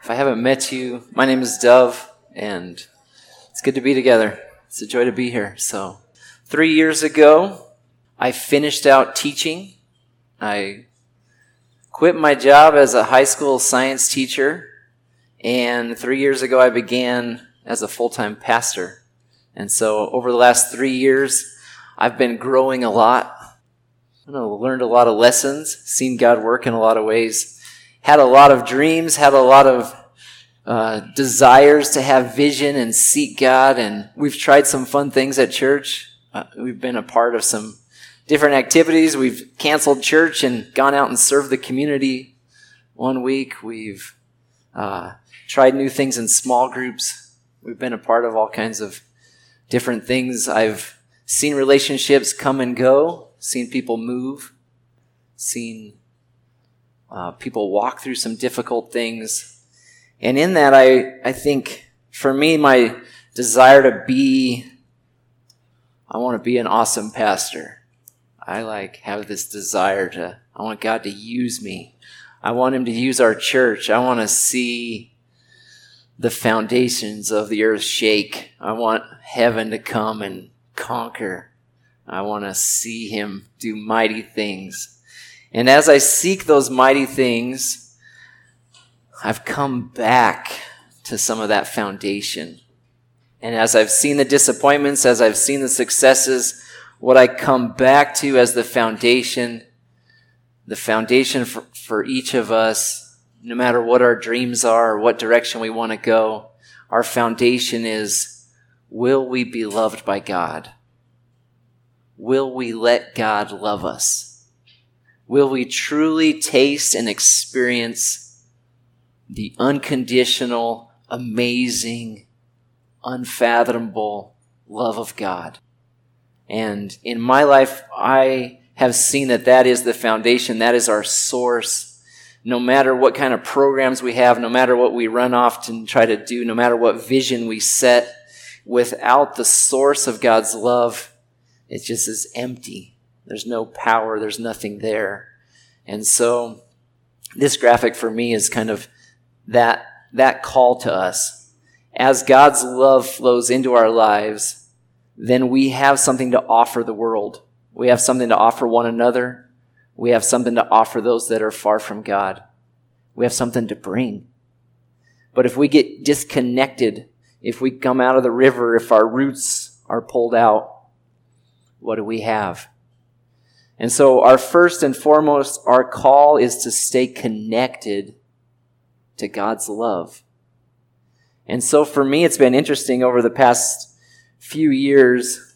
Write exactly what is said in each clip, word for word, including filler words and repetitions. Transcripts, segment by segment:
If I haven't met you, my name is Dove, and it's good to be together. It's a joy to be here. So, three years ago, I finished out teaching. I quit my job as a high school science teacher, and three years ago, I began as a full-time pastor. And so, over the last three years, I've been growing a lot. I learned a lot of lessons, seen God work in a lot of ways. Had a lot of dreams, had a lot of uh, desires to have vision and seek God, and we've tried some fun things at church. Uh, we've been a part of some different activities. We've canceled church and gone out and served the community one week. We've uh, tried new things in small groups. We've been a part of all kinds of different things. I've seen relationships come and go, seen people move, seen Uh, people walk through some difficult things. And in that, I, I think, for me, my desire to be, I want to be an awesome pastor. I like have this desire to, I want God to use me. I want him to use our church. I want to see the foundations of the earth shake. I want heaven to come and conquer. I want to see him do mighty things. And as I seek those mighty things, I've come back to some of that foundation. And as I've seen the disappointments, as I've seen the successes, what I come back to as the foundation, the foundation for, for each of us, no matter what our dreams are or what direction we want to go, our foundation is, will we be loved by God? Will we let God love us? Will we truly taste and experience the unconditional, amazing, unfathomable love of God? And in my life, I have seen that that is the foundation. That is our source. No matter what kind of programs we have, no matter what we run off and try to do, no matter what vision we set, without the source of God's love, it just is empty. There's no power. There's nothing there. And so this graphic for me is kind of that, that call to us. As God's love flows into our lives, then we have something to offer the world. We have something to offer one another. We have something to offer those that are far from God. We have something to bring. But if we get disconnected, if we come out of the river, if our roots are pulled out, what do we have? And so our first and foremost, our call is to stay connected to God's love. And so for me, it's been interesting over the past few years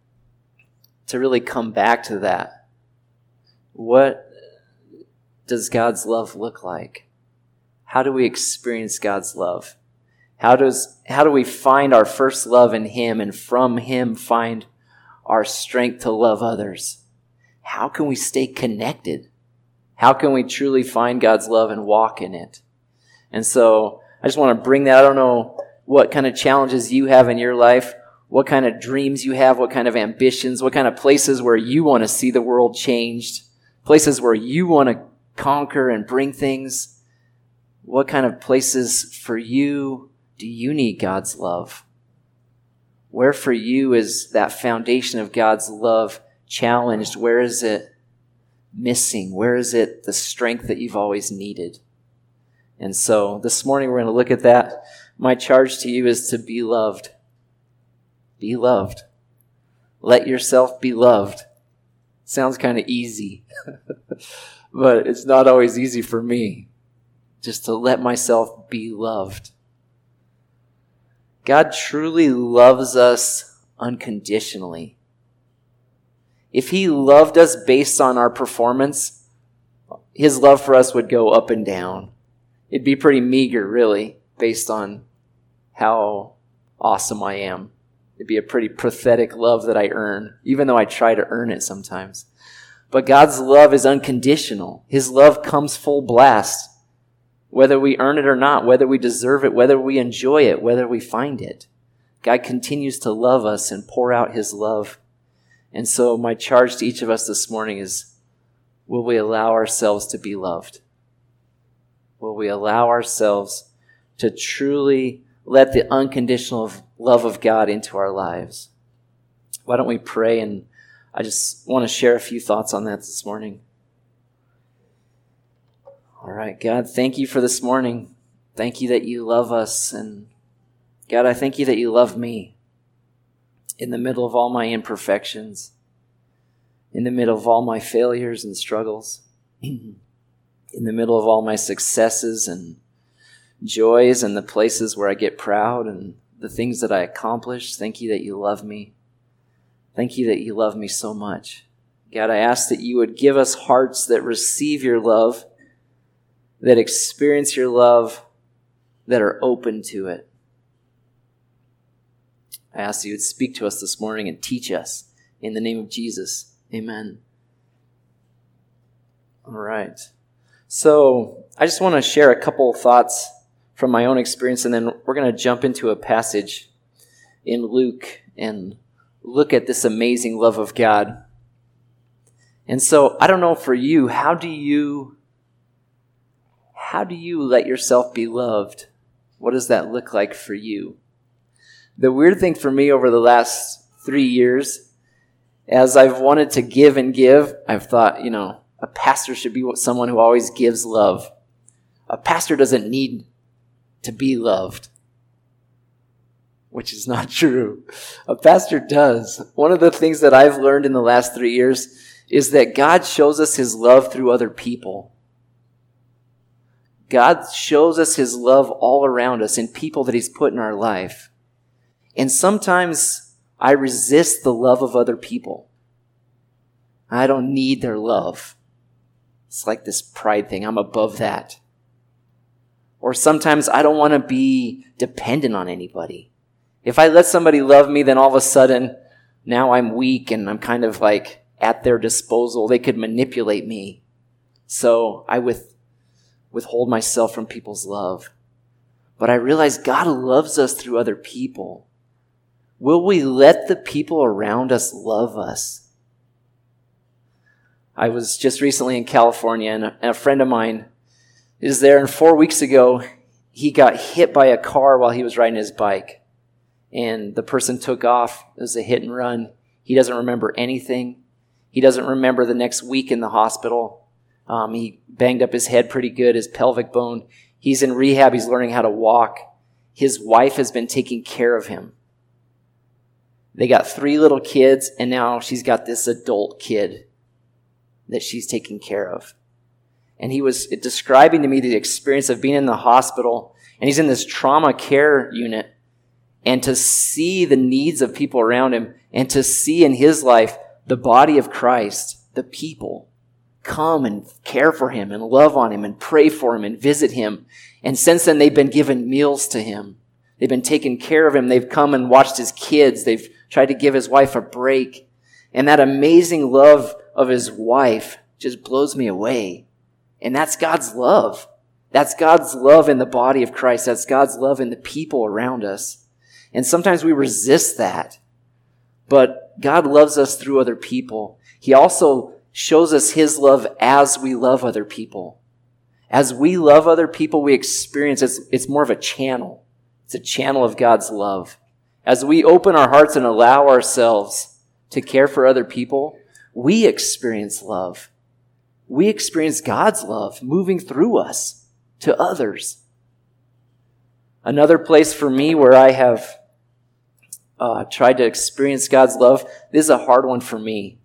to really come back to that. What does God's love look like? How do we experience God's love? How does, how do we find our first love in him and from him find our strength to love others? How can we stay connected? How can we truly find God's love and walk in it? And so I just want to bring that. I don't know what kind of challenges you have in your life, what kind of dreams you have, what kind of ambitions, what kind of places where you want to see the world changed, places where you want to conquer and bring things. What kind of places for you do you need God's love? Where for you is that foundation of God's love challenged? Where is it missing? Where is it the strength that you've always needed? And so this morning we're going to look at that. My charge to you is to be loved. Be loved. Let yourself be loved. Sounds kind of easy, but it's not always easy for me just to let myself be loved. God truly loves us unconditionally. If he loved us based on our performance, his love for us would go up and down. It'd be pretty meager, really, based on how awesome I am. It'd be a pretty pathetic love that I earn, even though I try to earn it sometimes. But God's love is unconditional. His love comes full blast, whether we earn it or not, whether we deserve it, whether we enjoy it, whether we find it. God continues to love us and pour out his love. And so my charge to each of us this morning is, will we allow ourselves to be loved? Will we allow ourselves to truly let the unconditional love of God into our lives. Why don't we pray? And I just want to share a few thoughts on that this morning. All right, God, thank you for this morning. Thank you that you love us. And God, I thank you that you love me in the middle of all my imperfections, in the middle of all my failures and struggles, in the middle of all my successes and joys and the places where I get proud and the things that I accomplish. Thank you that you love me. Thank you that you love me so much. God, I ask that you would give us hearts that receive your love, that experience your love, that are open to it. I ask that you would speak to us this morning and teach us in the name of Jesus. Amen. All right. So I just want to share a couple of thoughts from my own experience, and then we're going to jump into a passage in Luke and look at this amazing love of God. And so I don't know for you, how do you, how do you let yourself be loved? What does that look like for you? The weird thing for me over the last three years, as I've wanted to give and give, I've thought, you know, a pastor should be someone who always gives love. A pastor doesn't need to be loved, which is not true. A pastor does. One of the things that I've learned in the last three years is that God shows us his love through other people. God shows us his love all around us in people that he's put in our life. And sometimes I resist the love of other people. I don't need their love. It's like this pride thing. I'm above that. Or sometimes I don't want to be dependent on anybody. If I let somebody love me, then all of a sudden, now I'm weak and I'm kind of like at their disposal. They could manipulate me. So I with, withhold myself from people's love. But I realize God loves us through other people. Will we let the people around us love us? I was just recently in California, and a, and a friend of mine is there, and four weeks ago, he got hit by a car while he was riding his bike. And the person took off. It was a hit and run. He doesn't remember anything. He doesn't remember the next week in the hospital. Um, he banged up his head pretty good, his pelvic bone. He's in rehab. He's learning how to walk. His wife has been taking care of him. They got three little kids, and now she's got this adult kid that she's taking care of. And he was describing to me the experience of being in the hospital, and he's in this trauma care unit, and to see the needs of people around him, and to see in his life the body of Christ, the people, come and care for him and love on him and pray for him and visit him. And since then, they've been giving meals to him. They've been taking care of him. They've come and watched his kids. They've tried to give his wife a break. And that amazing love of his wife just blows me away. And that's God's love. That's God's love in the body of Christ. That's God's love in the people around us. And sometimes we resist that. But God loves us through other people. He also shows us his love as we love other people. As we love other people, we experience it's, it's more of a channel. It's a channel of God's love. As we open our hearts and allow ourselves to care for other people, we experience love. We experience God's love moving through us to others. Another place for me where I have uh, tried to experience God's love, this is a hard one for me,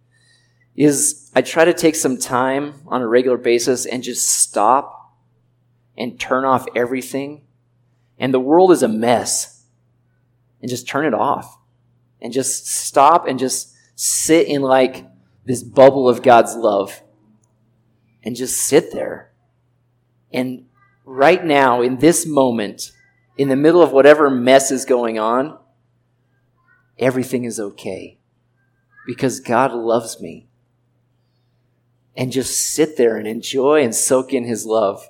is I try to take some time on a regular basis and just stop and turn off everything. And the world is a mess. And just turn it off. And just stop and just sit in like this bubble of God's love. And just sit there. And right now, in this moment, in the middle of whatever mess is going on, everything is okay. Because God loves me. And just sit there and enjoy and soak in his love.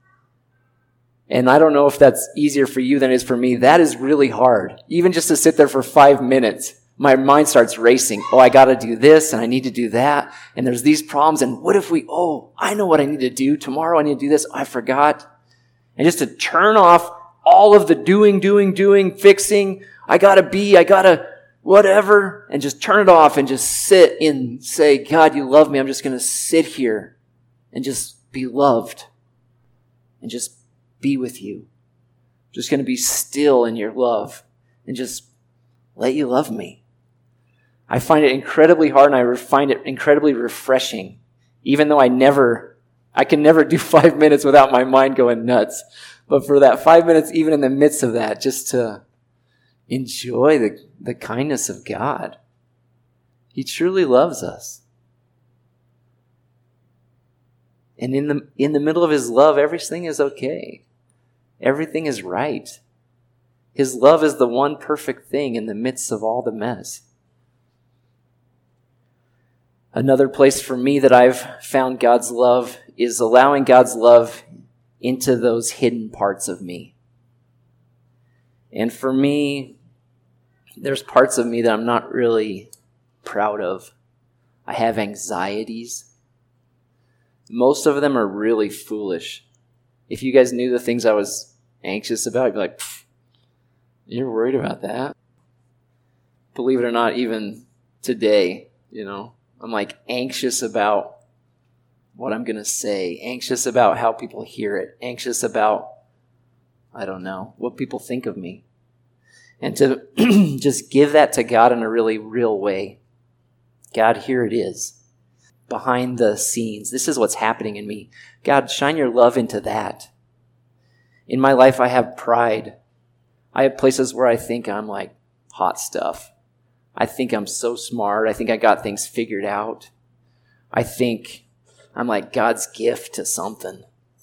And I don't know if that's easier for you than it is for me. That is really hard. Even just to sit there for five minutes, my mind starts racing. Oh, I got to do this and I need to do that. And there's these problems. And what if we, oh, I know what I need to do. Tomorrow I need to do this. Oh, I forgot. And just to turn off all of the doing, doing, doing, fixing. I gotta be, I gotta whatever, and just turn it off and just sit and say, God, you love me. I'm just going to sit here and just be loved and just be with you. I'm just going to be still in your love and just let you love me. I find it incredibly hard, and I find it incredibly refreshing, even though I never, I can never do five minutes without my mind going nuts. But for that five minutes, even in the midst of that, just to enjoy the, the kindness of God. He truly loves us. And in the, in the middle of his love, everything is okay. Everything is right. His love is the one perfect thing in the midst of all the mess. Another place for me that I've found God's love is allowing God's love into those hidden parts of me. And for me, there's parts of me that I'm not really proud of. I have anxieties. Most of them are really foolish. If you guys knew the things I was anxious about, you'd be like, you're worried about that? Believe it or not, even today, you know, I'm like anxious about what I'm going to say, anxious about how people hear it, anxious about, I don't know, what people think of me. And to just give that to God in a really real way. God, here it is. Behind the scenes. This is what's happening in me. God, shine your love into that. In my life, I have pride. I have places where I think I'm like hot stuff. I think I'm so smart. I think I got things figured out. I think I'm like God's gift to something.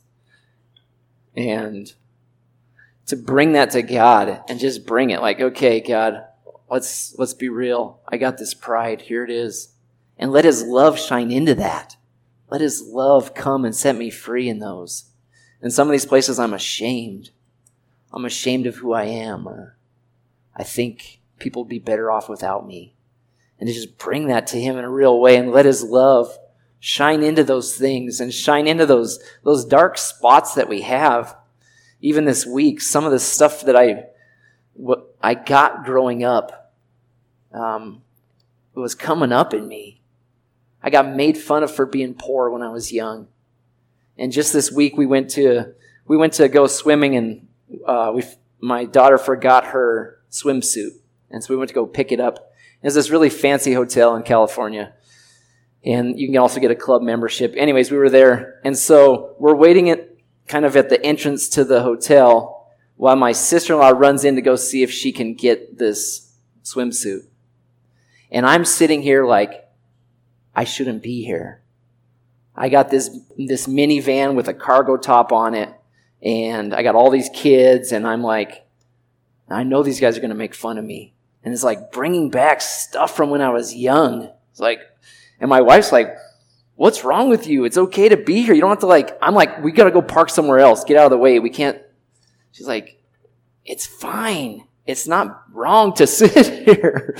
And to bring that to God and just bring it like, okay, God, let's let's be real. I got this pride. Here it is. And let his love shine into that. Let his love come and set me free in those. In some of these places, I'm ashamed. I'm ashamed of who I am, or I think people would be better off without me. And to just bring that to him in a real way and let his love shine into those things and shine into those, those dark spots that we have. Even this week, some of the stuff that I, what I got growing up, um, was coming up in me. I got made fun of for being poor when I was young. And just this week, we went to we went to go swimming, and uh, we my daughter forgot her swimsuit, and so we went to go pick it up. It's this really fancy hotel in California, and you can also get a club membership. Anyways, we were there, and so we're waiting at kind of at the entrance to the hotel while my sister-in-law runs in to go see if she can get this swimsuit. And I'm sitting here like, I shouldn't be here. I got this this minivan with a cargo top on it, and I got all these kids, and I'm like, I know these guys are going to make fun of me. And it's like bringing back stuff from when I was young. It's like, and my wife's like, what's wrong with you? It's okay to be here. You don't have to like, I'm like, we got to go park somewhere else. Get out of the way. We can't. She's like, it's fine. It's not wrong to sit here.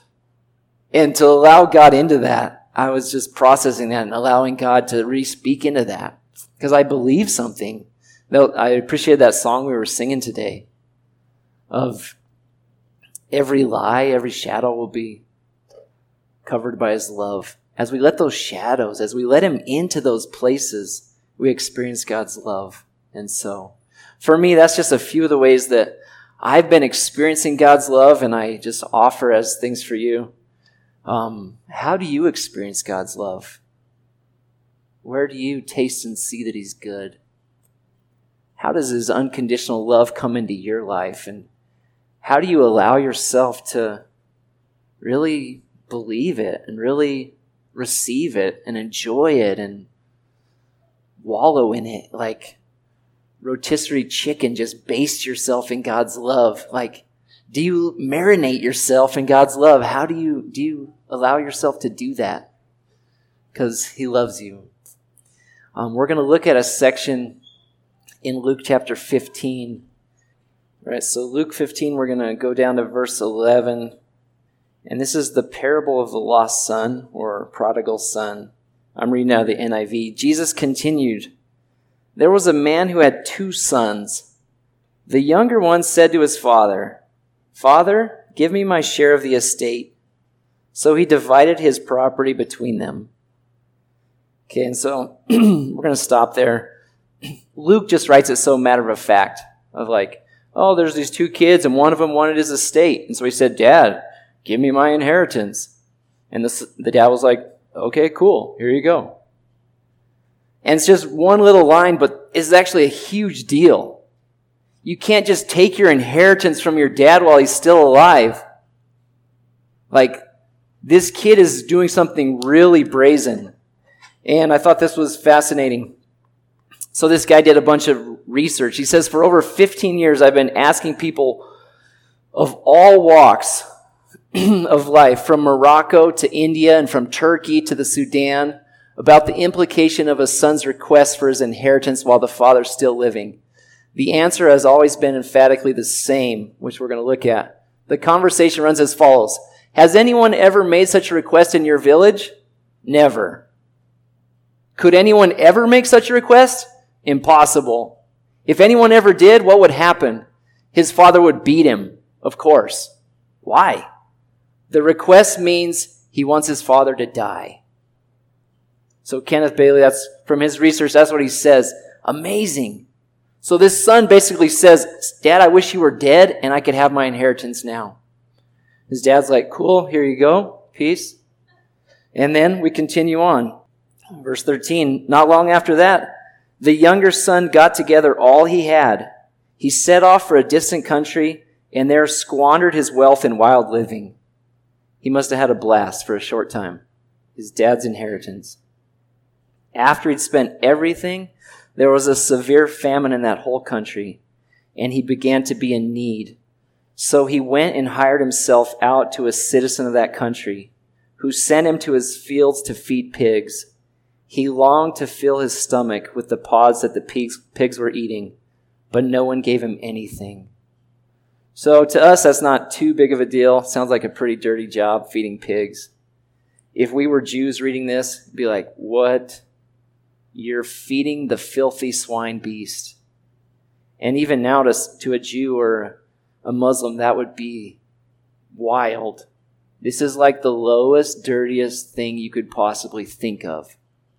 And to allow God into that, I was just processing that and allowing God to re-speak into that. Because I believe something. I appreciate that song we were singing today of every lie, every shadow will be covered by his love. As we let those shadows, as we let him into those places, we experience God's love. And so, for me, that's just a few of the ways that I've been experiencing God's love, and I just offer as things for you. Um, how do you experience God's love? Where do you taste and see that he's good? How does his unconditional love come into your life? And how do you allow yourself to really believe it and really receive it and enjoy it and wallow in it like rotisserie chicken? Just baste yourself in God's love. Like, do you marinate yourself in God's love? How do you do you allow yourself to do that? Because he loves you. Um, we're going to look at a section in Luke chapter fifteen. All right, so Luke fifteen, we're going to go down to verse eleven. And this is the parable of the lost son, or prodigal son. I'm reading out of the N I V. Jesus continued, "There was a man who had two sons. The younger one said to his father, 'Father, give me my share of the estate.' So he divided his property between them." Okay, and so we're going to stop there. Luke just writes it so matter of fact, of like, oh, there's these two kids and one of them wanted his estate. And so he said, "Dad, give me my inheritance." And the, the dad was like, "Okay, cool, here you go." And it's just one little line, but it's actually a huge deal. You can't just take your inheritance from your dad while he's still alive. Like, this kid is doing something really brazen. And I thought this was fascinating. So this guy did a bunch of research. He says, for over fifteen years, I've been asking people of all walks of life, from Morocco to India and from Turkey to the Sudan, about the implication of a son's request for his inheritance while the father's still living. The answer has always been emphatically the same, which we're going to look at. The conversation runs as follows. Has anyone ever made such a request in your village? Never. Could anyone ever make such a request? Impossible. If anyone ever did, what would happen? His father would beat him, of course. Why? The request means he wants his father to die. So Kenneth Bailey, that's from his research, that's what he says. Amazing. So this son basically says, "Dad, I wish you were dead and I could have my inheritance now." His dad's like, "Cool, here you go. Peace." And then we continue on. Verse thirteen, not long after that, the younger son got together all he had. He set off for a distant country and there squandered his wealth in wild living. He must have had a blast for a short time. His dad's inheritance. After he'd spent everything, there was a severe famine in that whole country, and he began to be in need. So he went and hired himself out to a citizen of that country, who sent him to his fields to feed pigs. He longed to fill his stomach with the pods that the pigs, pigs were eating, but no one gave him anything. So to us, that's not too big of a deal. Sounds like a pretty dirty job, feeding pigs. If we were Jews reading this, it'd be like, what? You're feeding the filthy swine beast. And even now to, to a Jew or a Muslim, that would be wild. This is like the lowest, dirtiest thing you could possibly think of.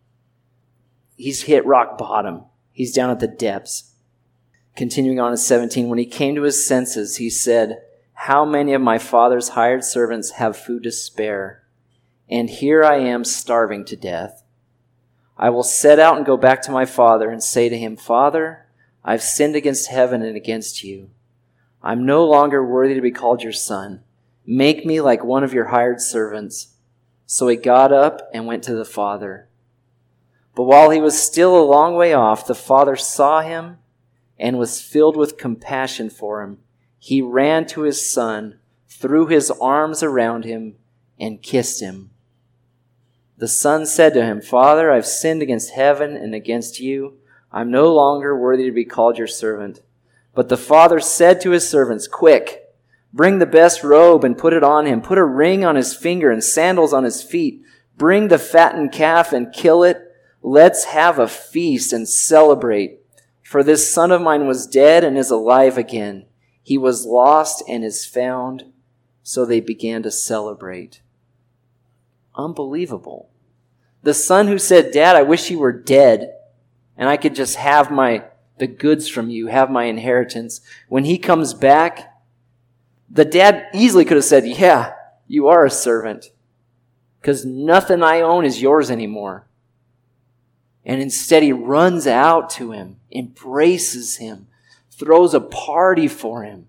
He's hit rock bottom. He's down at the depths. Continuing on in seventeen, when he came to his senses, he said, "How many of my father's hired servants have food to spare? And here I am starving to death. I will set out and go back to my father and say to him, 'Father, I've sinned against heaven and against you. I'm no longer worthy to be called your son. Make me like one of your hired servants.' So he got up and went to the father. But while he was still a long way off, the father saw him and was filled with compassion for him. He ran to his son, threw his arms around him, and kissed him. The son said to him, 'Father, I've sinned against heaven and against you. I'm no longer worthy to be called your servant.' But the father said to his servants, 'Quick, bring the best robe and put it on him. Put a ring on his finger and sandals on his feet. Bring the fattened calf and kill it. Let's have a feast and celebrate. For this son of mine was dead and is alive again. He was lost and is found.' So they began to celebrate." Unbelievable. The son who said, "Dad, I wish you were dead and I could just have my the goods from you, have my inheritance." When he comes back, the dad easily could have said, "Yeah, you are a servant because nothing I own is yours anymore." And instead he runs out to him, embraces him, throws a party for him.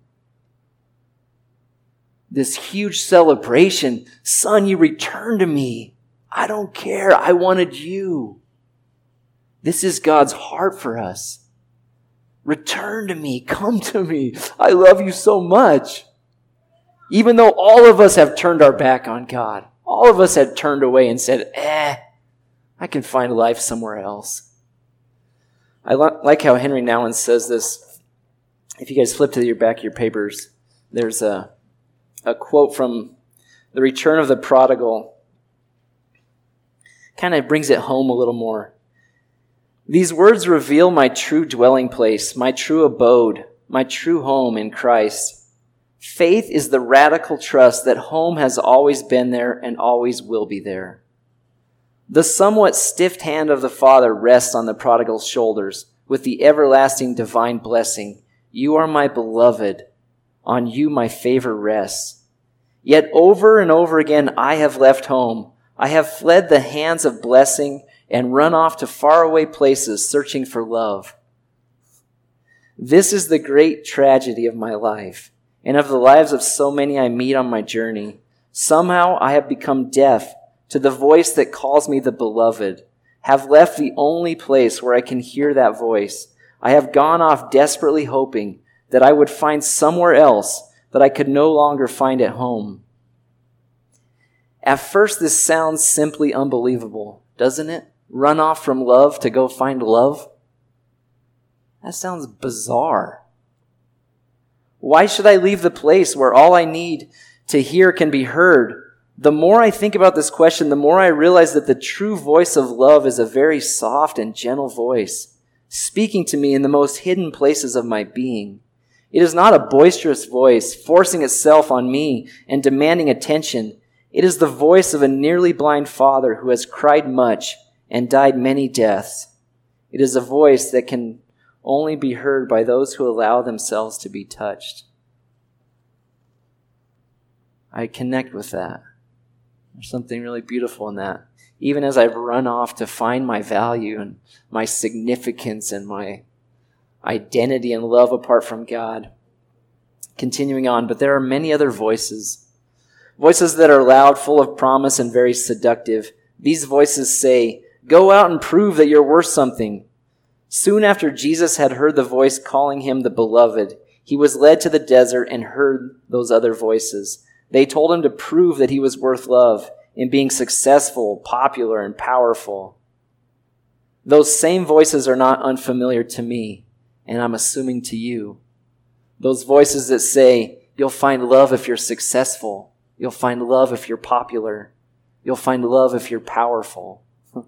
This huge celebration. "Son, you returned to me. I don't care. I wanted you." This is God's heart for us. Return to me. Come to me. I love you so much. Even though all of us have turned our back on God, all of us had turned away and said, eh, I can find life somewhere else. I like how Henry Nouwen says this. If you guys flip to your back of your papers, there's a A quote from The Return of the Prodigal. Kind of brings it home a little more. "These words reveal my true dwelling place, my true abode, my true home in Christ. Faith is the radical trust that home has always been there and always will be there. The somewhat stiff hand of the Father rests on the prodigal's shoulders with the everlasting divine blessing, "You are my beloved. On you my favor rests." Yet over and over again I have left home. I have fled the hands of blessing and run off to faraway places searching for love. This is the great tragedy of my life and of the lives of so many I meet on my journey. Somehow I have become deaf to the voice that calls me the beloved, have left the only place where I can hear that voice. I have gone off desperately hoping that I would find somewhere else that I could no longer find at home. At first, this sounds simply unbelievable, doesn't it? Run off from love to go find love? That sounds bizarre. Why should I leave the place where all I need to hear can be heard? The more I think about this question, the more I realize that the true voice of love is a very soft and gentle voice, speaking to me in the most hidden places of my being. It is not a boisterous voice forcing itself on me and demanding attention. It is the voice of a nearly blind father who has cried much and died many deaths. It is a voice that can only be heard by those who allow themselves to be touched. I connect with that. There's something really beautiful in that. Even as I've run off to find my value and my significance and my identity and love apart from God. Continuing on, but there are many other voices. Voices that are loud, full of promise, and very seductive. These voices say, "Go out and prove that you're worth something." Soon after Jesus had heard the voice calling him the beloved, he was led to the desert and heard those other voices. They told him to prove that he was worth love in being successful, popular, and powerful. Those same voices are not unfamiliar to me, and I'm assuming to you. Those voices that say, you'll find love if you're successful. You'll find love if you're popular. You'll find love if you're powerful.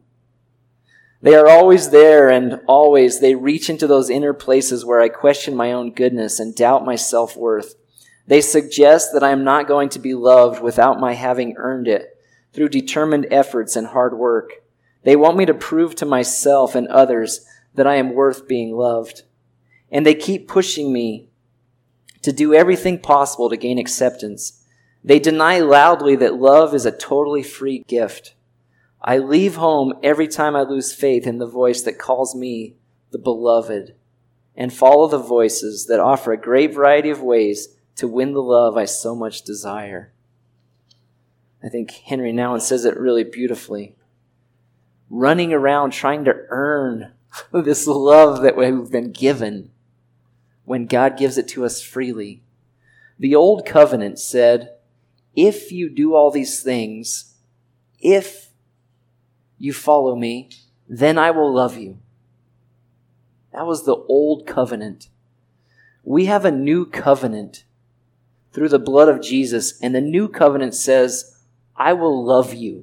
They are always there, and always they reach into those inner places where I question my own goodness and doubt my self-worth. They suggest that I am not going to be loved without my having earned it through determined efforts and hard work. They want me to prove to myself and others that I am worth being loved. And they keep pushing me to do everything possible to gain acceptance. They deny loudly that love is a totally free gift. I leave home every time I lose faith in the voice that calls me the beloved, and follow the voices that offer a great variety of ways to win the love I so much desire. I think Henry Nouwen says it really beautifully. Running around trying to earn this love that we've been given when God gives it to us freely. The old covenant said, if you do all these things, if you follow me, then I will love you. That was the old covenant. We have a new covenant through the blood of Jesus, and the new covenant says, I will love you.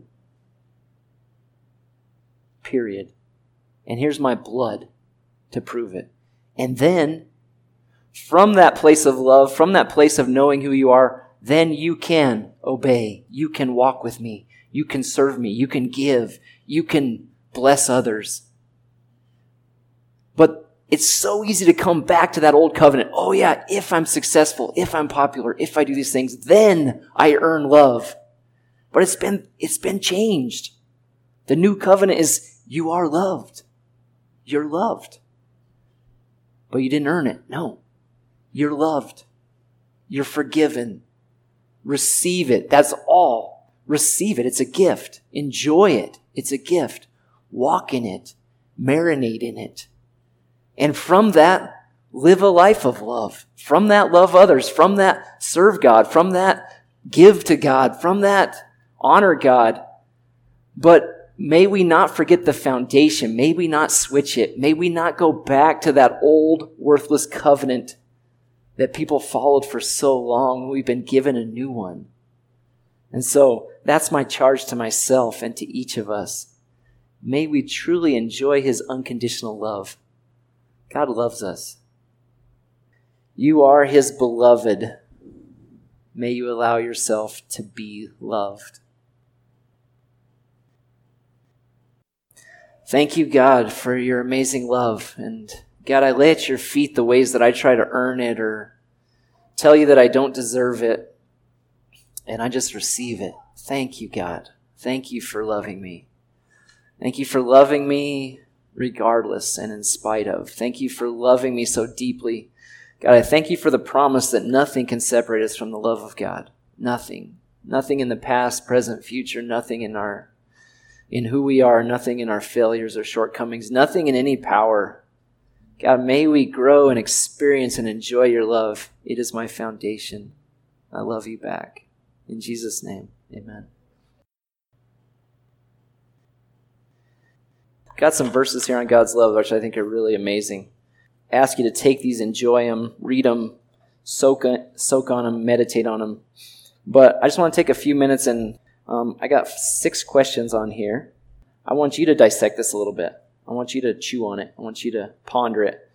Period. And here's my blood to prove it. And then, from that place of love, from that place of knowing who you are, then you can obey. You can walk with me. You can serve me. You can give. You can bless others. But it's so easy to come back to that old covenant. Oh yeah, if I'm successful, if I'm popular, if I do these things, then I earn love. But it's been, it's been changed. The new covenant is you are loved. You're loved. But you didn't earn it. No. You're loved. You're forgiven. Receive it. That's all. Receive it. It's a gift. Enjoy it. It's a gift. Walk in it. Marinate in it. And from that, live a life of love. From that, love others. From that, serve God. From that, give to God. From that, honor God. But may we not forget the foundation. May we not switch it. May we not go back to that old, worthless covenant that people followed for so long. We've been given a new one. And so that's my charge to myself and to each of us. May we truly enjoy his unconditional love. God loves us. You are his beloved. May you allow yourself to be loved. Thank you, God, for your amazing love. And God, I lay at your feet the ways that I try to earn it or tell you that I don't deserve it. And I just receive it. Thank you, God. Thank you for loving me. Thank you for loving me regardless and in spite of. Thank you for loving me so deeply. God, I thank you for the promise that nothing can separate us from the love of God. Nothing. Nothing in the past, present, future. Nothing in our, in who we are. Nothing in our failures or shortcomings. Nothing in any power. God, may we grow and experience and enjoy your love. It is my foundation. I love you back. In Jesus' name, amen. Got some verses here on God's love, which I think are really amazing. I ask you to take these, enjoy them, read them, soak, soak on them, meditate on them. But I just want to take a few minutes, and um, I got six questions on here. I want you to dissect this a little bit. I want you to chew on it. I want you to ponder it.